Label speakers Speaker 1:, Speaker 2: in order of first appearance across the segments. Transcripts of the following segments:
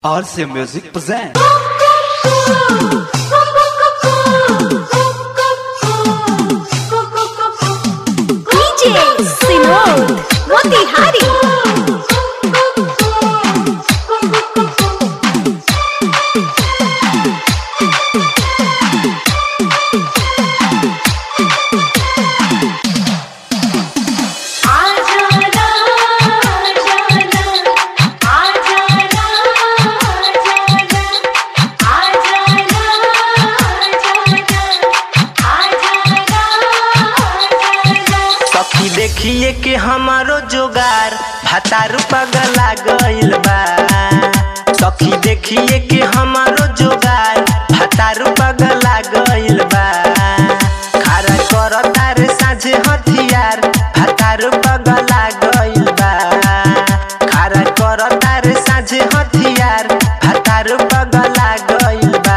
Speaker 1: RC Music presents.
Speaker 2: DJ Sinod Motihari.
Speaker 3: देखिए कि हमारो जोगार भातारू पगला गइल बा। सखी देखिए कि हमारो जोगार भातारू पगला गइल बा। खारा करता रे साझे हथियार भातारू पगला गइल बा। खारा करता रे साझे हथियार भातारू पगला गइल बा।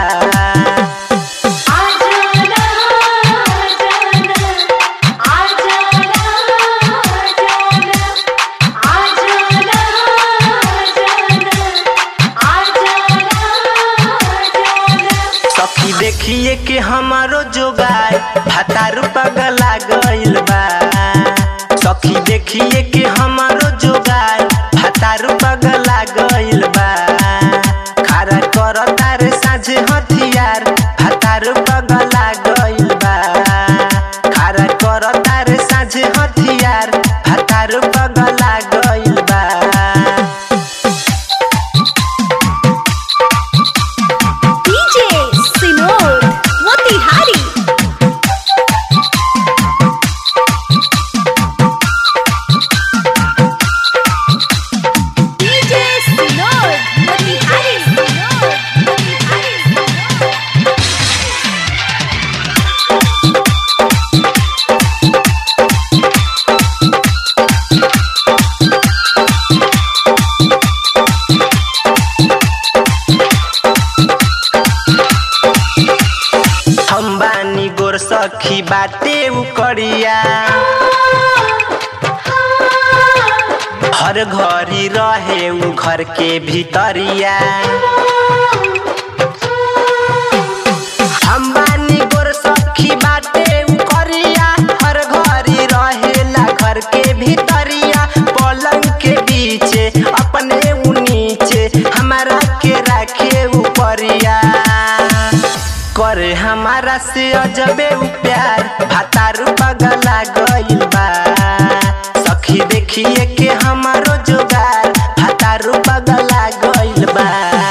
Speaker 3: देखिए कि हमारो जोगार भातारू पगला गइल बा। सखी देखिए कि हमारो जोगार भातारू पगला गइल बा। खारा करता रे साझे हथियार भातारू पगला गइल बा। खारा करता रे साझे हथियार भातारू पगला गइल बा। सखी बाटे उकड़िया हर घरी रहे उ घर के भीतरिया। हम बानी गोर सखी बाटे उकड़िया हर घरी रहेला घर के भीतरिया। पलंग के बीचे अपने उ नीचे हमारा के रखे ऊपरिया। करे हमारा से अजबे उ प्यार भातारू पगला गइल बा। सखी देखिए कि हमारो जोगार भातारू पगला गइल बा।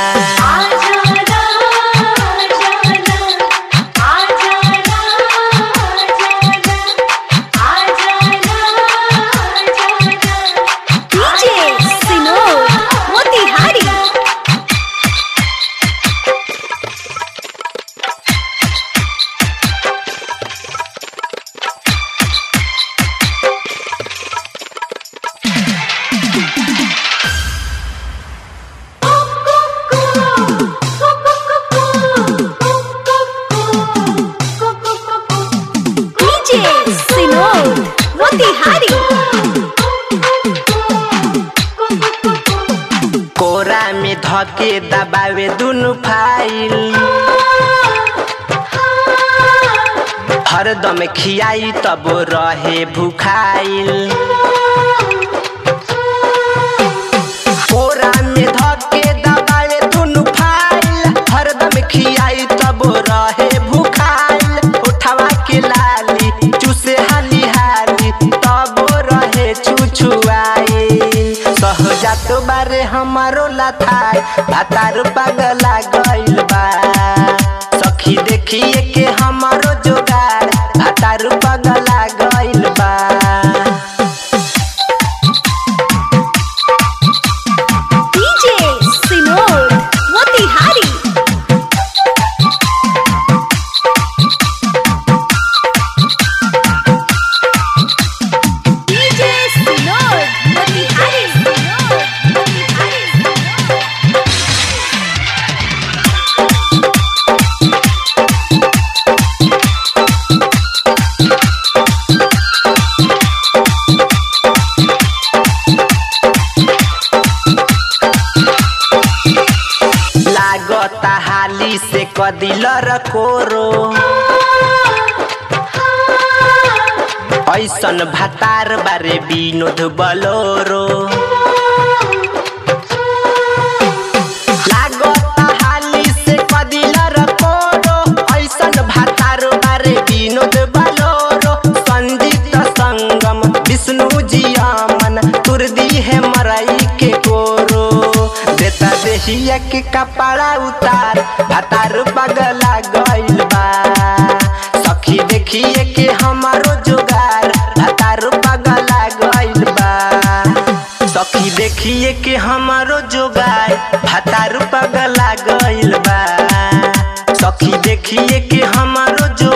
Speaker 3: कोरा में धके दबावे दुनु फाइल हरदम खियाई तब रहे भूखाइल। कोरा में धके दबावे दुनु फाइल हरदम खियाई तब रहे भूखाइल। उठावा के लाली चूसे हाली हाली तब रहे छुछुआई। सहजात बारे हमारो लाथाई भातारू पगला गइल बा। सखी देखिए कि हमारो जोगार भातारू पगला गइल बा।
Speaker 2: DJ Sinod Motihari.
Speaker 3: लागता हाली से कदिल रकोरो ऐसन भतार बारे विनोद बलोरो लागता हाली से कदिल रकोरो ऐसन भतार बारे विनोद बलोरो संजीत संगम विष्णु जी अमन तुर दी है मरई के कोरो देता देहिया के कपड़ा उतार भतार पगला गइल बा सखी देखिए के हमारो जुगार भतार पगला गइल बा सखी देखिए के हमारो जुगार भतार पगला गइल बा सखी देखिए के हमारो